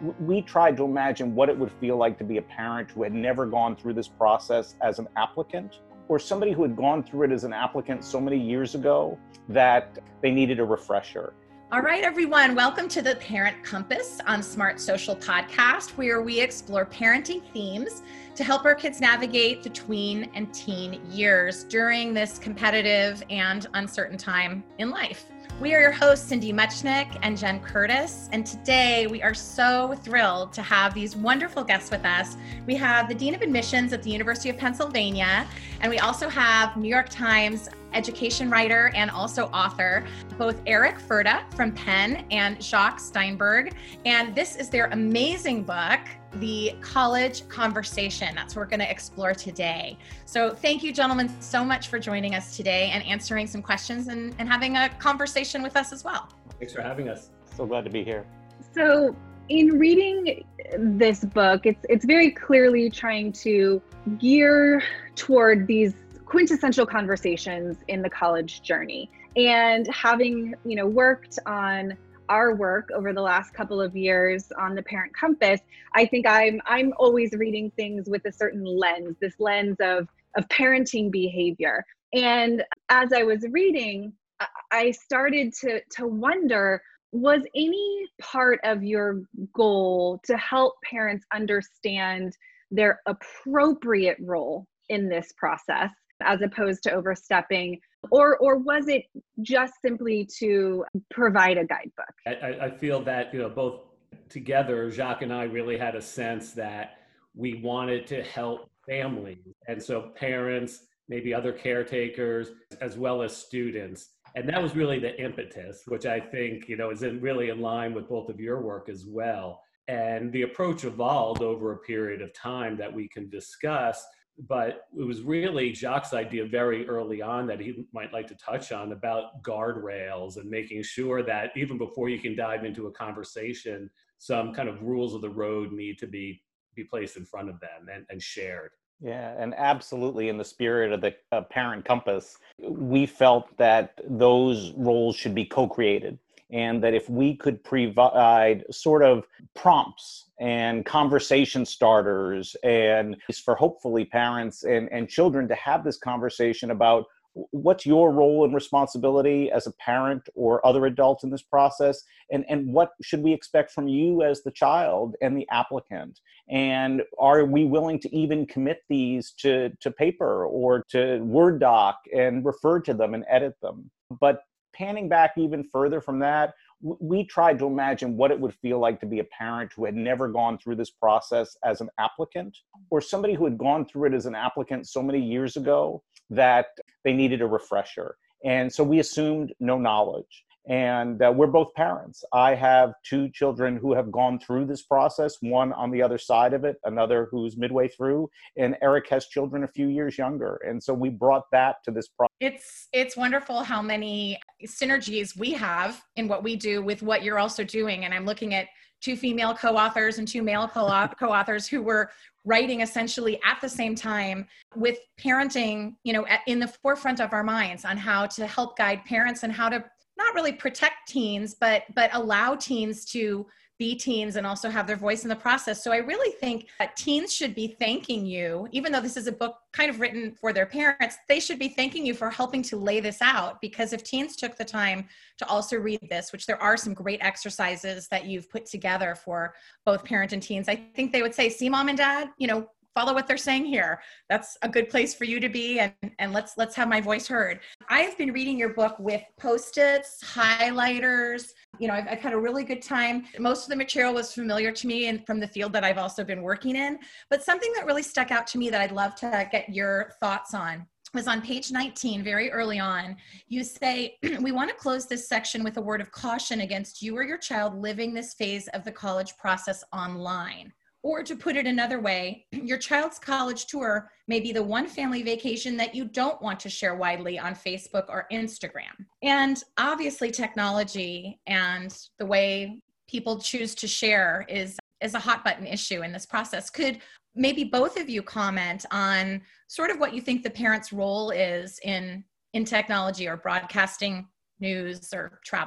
We tried to imagine what it would feel like to be a parent who had never gone through this process as an applicant, or somebody who had gone through it as an applicant so many years ago that they needed a refresher. All right, everyone, welcome to the Parent Compass on Smart Social Podcast, where we explore parenting themes to help our kids navigate the tween and teen years during this competitive and uncertain time in life. We are your hosts, Cindy Muchnick and Jen Curtis, and today we are so thrilled to have these wonderful guests with us. We have the Dean of Admissions at the University of Pennsylvania, and we also have New York Times education writer and also author, both Eric Furta from Penn and Jacques Steinberg. And this is their amazing book, The College Conversation. That's what we're going to explore today. So thank you, gentlemen, so much for joining us today and answering some questions and having a conversation with us as well. Thanks for having us. So glad to be here. So in reading this book, it's very clearly trying to gear toward these quintessential conversations in the college journey. And having, worked on our work over the last couple of years on the Parent Compass, I think I'm always reading things with a certain lens, this lens of parenting behavior. And as I was reading, I started to wonder, was any part of your goal to help parents understand their appropriate role in this process, as opposed to overstepping, or was it just simply to provide a guidebook? I feel that, both together, Jacques and I really had a sense that we wanted to help families. And so parents, maybe other caretakers, as well as students. And that was really the impetus, which I think, is really in line with both of your work as well. And the approach evolved over a period of time that we can discuss. But it was really Jacques' idea very early on that he might like to touch on about guardrails and making sure that even before you can dive into a conversation, some kind of rules of the road need to be placed in front of them and shared. Yeah, and absolutely in the spirit of the Parent Compass, we felt that those roles should be co-created. And that if we could provide sort of prompts and conversation starters and for hopefully parents and children to have this conversation about what's your role and responsibility as a parent or other adult in this process, and what should we expect from you as the child and the applicant, and are we willing to even commit these to paper or to Word doc and refer to them and edit them. But panning back even further from that, we tried to imagine what it would feel like to be a parent who had never gone through this process as an applicant, or somebody who had gone through it as an applicant so many years ago that they needed a refresher. And so we assumed no knowledge. And we're both parents. I have two children who have gone through this process, one on the other side of it, another who's midway through, and Eric has children a few years younger. And so we brought that to this process. It's wonderful how many synergies we have in what we do with what you're also doing. And I'm looking at two female co-authors and two male co-authors who were writing essentially at the same time with parenting, in the forefront of our minds on how to help guide parents and how to not really protect teens, but allow teens to be teens and also have their voice in the process. So I really think that teens should be thanking you, even though this is a book kind of written for their parents, they should be thanking you for helping to lay this out. Because if teens took the time to also read this, which there are some great exercises that you've put together for both parent and teens, I think they would say, see, mom and dad, follow what they're saying here. That's a good place for you to be, and let's have my voice heard. I've been reading your book with Post-its, highlighters. I've had a really good time. Most of the material was familiar to me and from the field that I've also been working in. But something that really stuck out to me that I'd love to get your thoughts on was on page 19, very early on. You say, we want to close this section with a word of caution against you or your child living this phase of the college process online. Or to put it another way, your child's college tour may be the one family vacation that you don't want to share widely on Facebook or Instagram. And obviously technology and the way people choose to share is a hot button issue in this process. Could maybe both of you comment on sort of what you think the parent's role is in technology or broadcasting news or travel?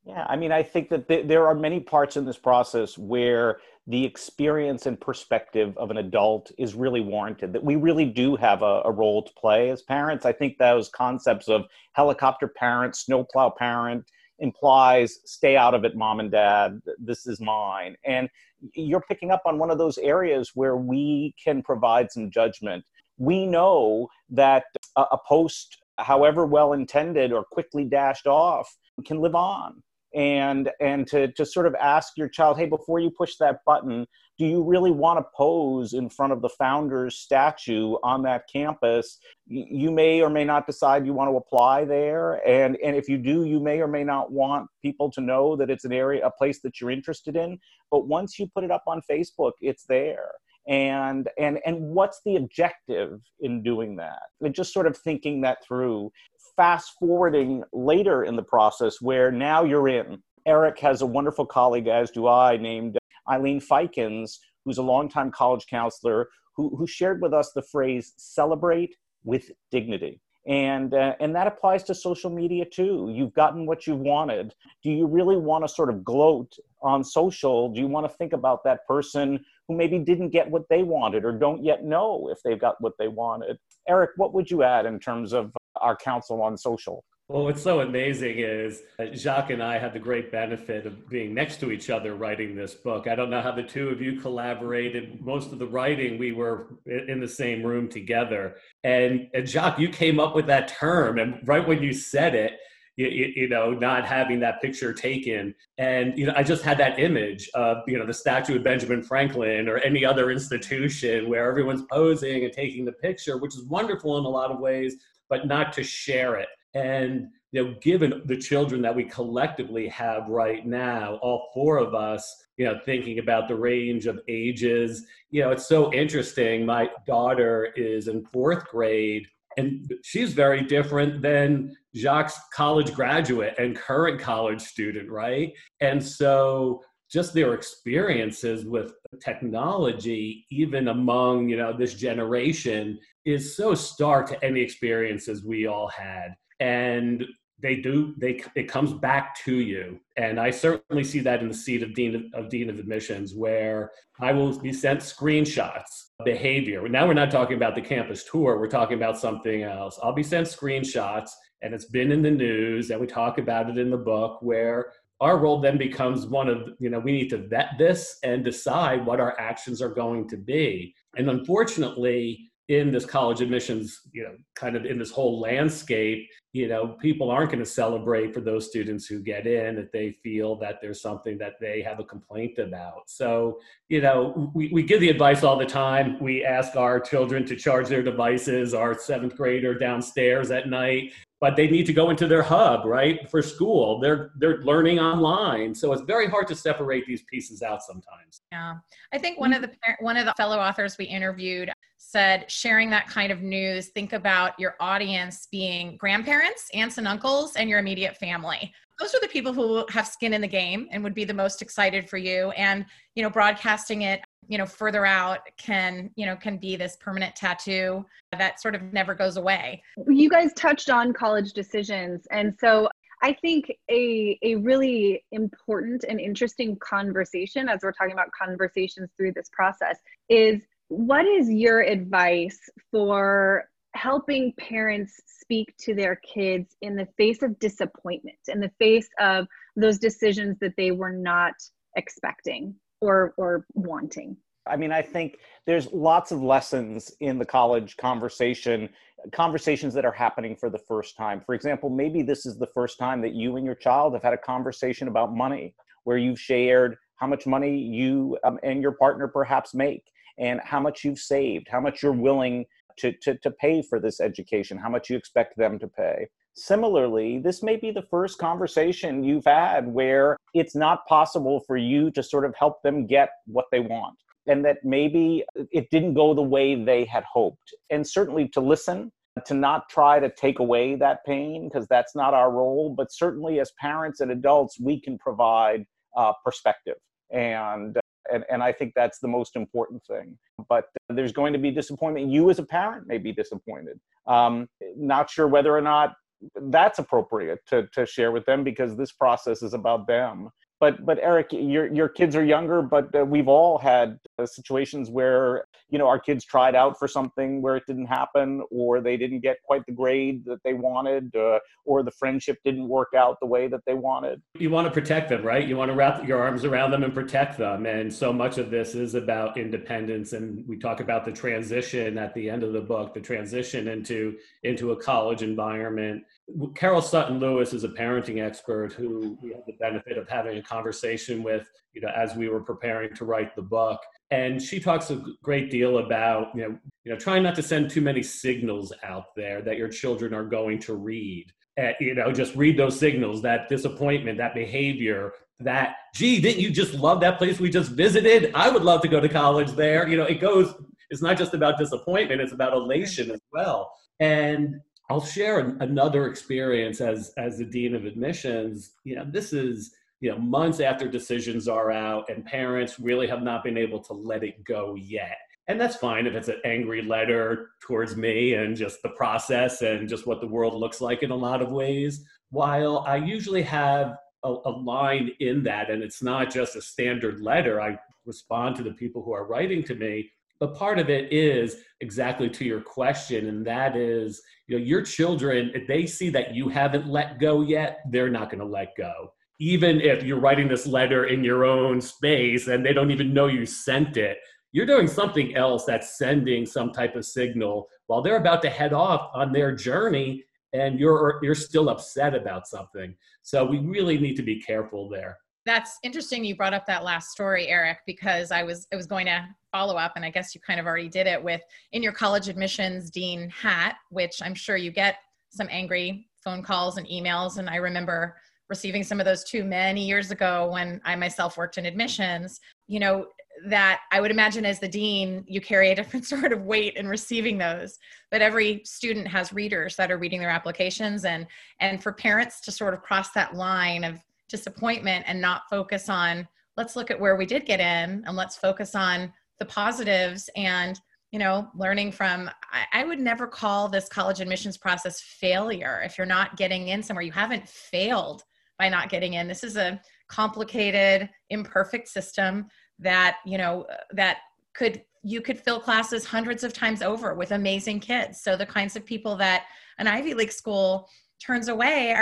Yeah, I mean, I think that there are many parts in this process where the experience and perspective of an adult is really warranted, that we really do have a role to play as parents. I think those concepts of helicopter parent, snowplow parent implies stay out of it, mom and dad, this is mine. And you're picking up on one of those areas where we can provide some judgment. We know that a post, however well intended or quickly dashed off, can live on. And to sort of ask your child, hey, before you push that button, do you really want to pose in front of the founder's statue on that campus? You may or may not decide you want to apply there. And if you do, you may or may not want people to know that it's a place that you're interested in. But once you put it up on Facebook, it's there. And what's the objective in doing that? And just sort of thinking that through. Fast forwarding later in the process where now you're in. Eric has a wonderful colleague, as do I, named Eileen Fikens, who's a longtime college counselor, who shared with us the phrase celebrate with dignity. And that applies to social media too. You've gotten what you wanted. Do you really want to sort of gloat on social? Do you want to think about that person who maybe didn't get what they wanted or don't yet know if they've got what they wanted? Eric, what would you add in terms of our counsel on social? Well, what's so amazing is Jacques and I had the great benefit of being next to each other writing this book. I don't know how the two of you collaborated. Most of the writing, we were in the same room together. And Jacques, you came up with that term. And right when you said it, you know, not having that picture taken. And, you know, I just had that image of, you know, the statue of Benjamin Franklin or any other institution where everyone's posing and taking the picture, which is wonderful in a lot of ways, but not to share it. And, you know, given the children that we collectively have right now, all four of us, you know, thinking about the range of ages, you know, it's so interesting. My daughter is in 4th grade, and she's very different than Jacques' college graduate and current college student, right? And so just their experiences with technology, even among, you know, this generation, is so stark to any experiences we all had. And it comes back to you. And I certainly see that in the seat of Dean of Admissions, where I will be sent screenshots of behavior. Now we're not talking about the campus tour, we're talking about something else. I'll be sent screenshots, and it's been in the news, and we talk about it in the book, where our role then becomes one of, you know, we need to vet this and decide what our actions are going to be. And unfortunately, in this college admissions, you know, kind of in this whole landscape, you know, people aren't going to celebrate for those students who get in if they feel that there's something that they have a complaint about. So, you know, we give the advice all the time. We ask our children to charge their devices, our 7th grader downstairs at night, but they need to go into their hub, right, for school. They're learning online. So it's very hard to separate these pieces out sometimes. Yeah. I think one of the fellow authors we interviewed said, sharing that kind of news, think about your audience being grandparents, aunts and uncles, and your immediate family. Those are the people who have skin in the game and would be the most excited for you. And, you know, broadcasting it, you know, further out can be this permanent tattoo that sort of never goes away. You guys touched on college decisions. And so I think a really important and interesting conversation, as we're talking about conversations through this process, is what is your advice for helping parents speak to their kids in the face of disappointment, in the face of those decisions that they were not expecting or wanting? I mean, I think there's lots of lessons in the college conversations that are happening for the first time. For example, maybe this is the first time that you and your child have had a conversation about money, where you've shared how much money you and your partner perhaps make, and how much you've saved, how much you're willing to pay for this education, how much you expect them to pay. Similarly, this may be the first conversation you've had where it's not possible for you to sort of help them get what they want, and that maybe it didn't go the way they had hoped. And certainly to listen, to not try to take away that pain, because that's not our role, but certainly as parents and adults, we can provide perspective. And I think that's the most important thing. But there's going to be disappointment. You as a parent may be disappointed. Not sure whether or not that's appropriate to share with them, because this process is about them. But Eric, your kids are younger, but we've all had situations where, our kids tried out for something where it didn't happen, or they didn't get quite the grade that they wanted, or the friendship didn't work out the way that they wanted. You want to protect them, right? You want to wrap your arms around them and protect them. And so much of this is about independence. And we talk about the transition at the end of the book, the transition into a college environment. Carol Sutton Lewis is a parenting expert who we had the benefit of having a conversation with, as we were preparing to write the book. And she talks a great deal about, trying not to send too many signals out there that your children are going to read. Just read those signals, that disappointment, that behavior, that, gee, didn't you just love that place we just visited? I would love to go to college there. It's not just about disappointment, it's about elation as well. And I'll share another experience as the Dean of Admissions. This is, months after decisions are out and parents really have not been able to let it go yet. And that's fine if it's an angry letter towards me and just the process and just what the world looks like in a lot of ways. While I usually have a line in that, and it's not just a standard letter, I respond to the people who are writing to me. But part of it is exactly to your question, and that is, your children, if they see that you haven't let go yet, they're not going to let go. Even if you're writing this letter in your own space and they don't even know you sent it, you're doing something else that's sending some type of signal while they're about to head off on their journey, and you're still upset about something. So we really need to be careful there. That's interesting you brought up that last story, Eric, because I was going to follow up, and I guess you kind of already did it with, in your college admissions dean hat, which I'm sure you get some angry phone calls and emails. And I remember receiving some of those too many years ago when I myself worked in admissions, that I would imagine as the dean, you carry a different sort of weight in receiving those. But every student has readers that are reading their applications, and for parents to sort of cross that line of disappointment and not focus on, let's look at where we did get in and let's focus on the positives and, learning from, I would never call this college admissions process failure. If you're not getting in somewhere, you haven't failed by not getting in. This is a complicated, imperfect system that, you could fill classes hundreds of times over with amazing kids. So the kinds of people that an Ivy League school turns away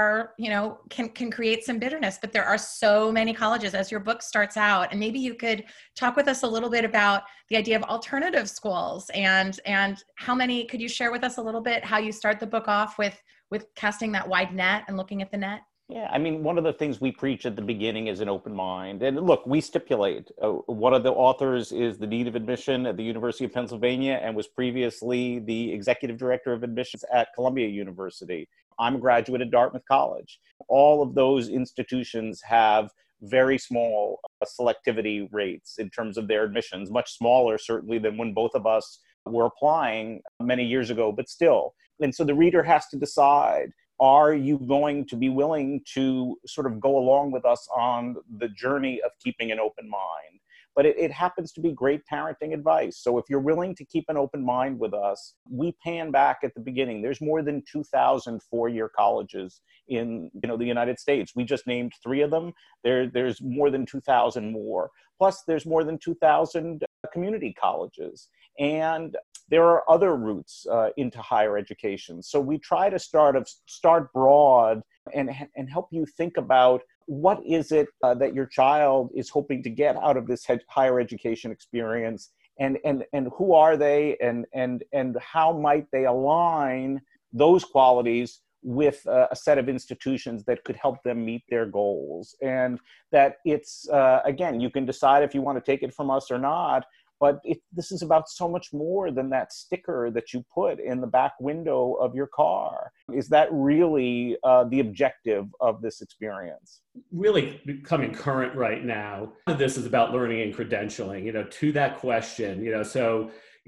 can create some bitterness, but there are so many colleges, as your book starts out. And maybe you could talk with us a little bit about the idea of alternative schools and how many, could you share with us a little bit how you start the book off with casting that wide net and looking at the net? Yeah, I mean, one of the things we preach at the beginning is an open mind. And look, we stipulate one of the authors is the Dean of Admission at the University of Pennsylvania and was previously the Executive Director of Admissions at Columbia University. I'm a graduate at Dartmouth College. All of those institutions have very small selectivity rates in terms of their admissions, much smaller certainly than when both of us were applying many years ago, but still. And so the reader has to decide, are you going to be willing to sort of go along with us on the journey of keeping an open mind? But it happens to be great parenting advice. So if you're willing to keep an open mind with us, we pan back at the beginning. There's more than 2,000 four-year colleges in the United States. We just named 3 of them. There's more than 2,000 more. Plus, there's more than 2,000 community colleges. And there are other routes into higher education. So we try to start broad and help you think about what is it that your child is hoping to get out of this higher education experience, and who are they, and how might they align those qualities with a set of institutions that could help them meet their goals. And that it's, again, you can decide if you want to take it from us or not, but this is about so much more than that sticker that you put in the back window of your car. Is that really the objective of this experience? Really becoming current right now. This is about learning and credentialing, to that question, so,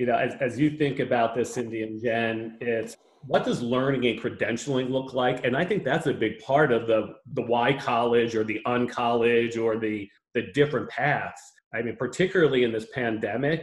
as you think about this, Cindy and Jen, it's what does learning and credentialing look like? And I think that's a big part of the Y college or the uncollege or the different paths. I mean, particularly in this pandemic,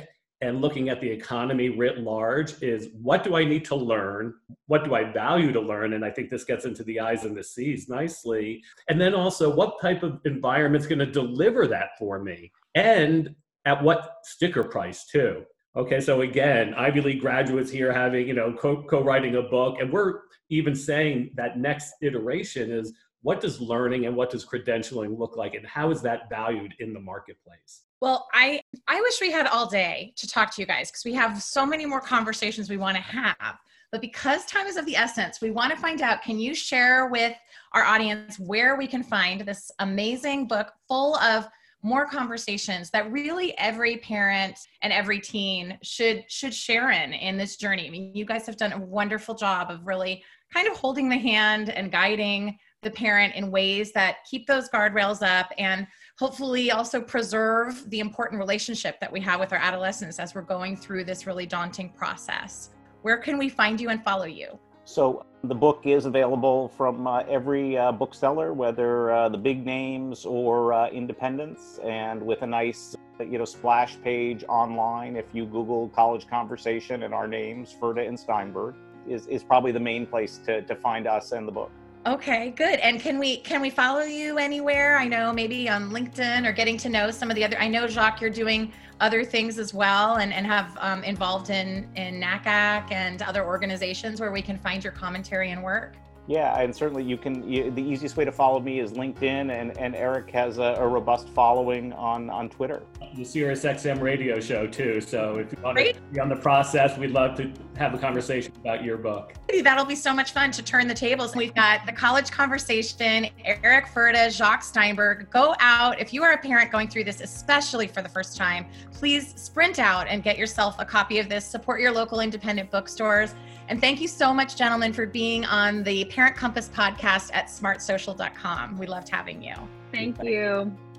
and looking at the economy writ large is, what do I need to learn? What do I value to learn? And I think this gets into the I's and the C's nicely. And then also, what type of environment's going to deliver that for me? And at what sticker price too? Okay, so again, Ivy League graduates here having, co-writing a book, and we're even saying that next iteration is, what does learning and what does credentialing look like, and how is that valued in the marketplace? Well, I wish we had all day to talk to you guys, because we have so many more conversations we want to have. But because time is of the essence, we want to find out, can you share with our audience where we can find this amazing book full of more conversations that really every parent and every teen should share in this journey? I mean, you guys have done a wonderful job of really kind of holding the hand and guiding the parent in ways that keep those guardrails up and hopefully also preserve the important relationship that we have with our adolescents as we're going through this really daunting process. Where can we find you and follow you? So the book is available from every bookseller, whether the big names or independents, and with a nice splash page online. If you Google College Conversation and our names, Ferda and Steinberg, is probably the main place to find us and the book. Okay, good. And can we follow you anywhere? I know maybe on LinkedIn, or getting to know some of the other, I know Jacques, you're doing other things as well, and have involved in NACAC and other organizations where we can find your commentary and work. Yeah, and certainly the easiest way to follow me is LinkedIn, and Eric has a robust following on Twitter. The SiriusXM radio show too, so if you want to be on the process, we'd love to have a conversation about your book. That'll be so much fun to turn the tables. We've got the College Conversation, Eric Ferda, Jacques Steinberg. Go out, if you are a parent going through this, especially for the first time, please sprint out and get yourself a copy of this. Support your local independent bookstores. And thank you so much, gentlemen, for being on the Parent Compass podcast at smartsocial.com. We loved having you. Thank you.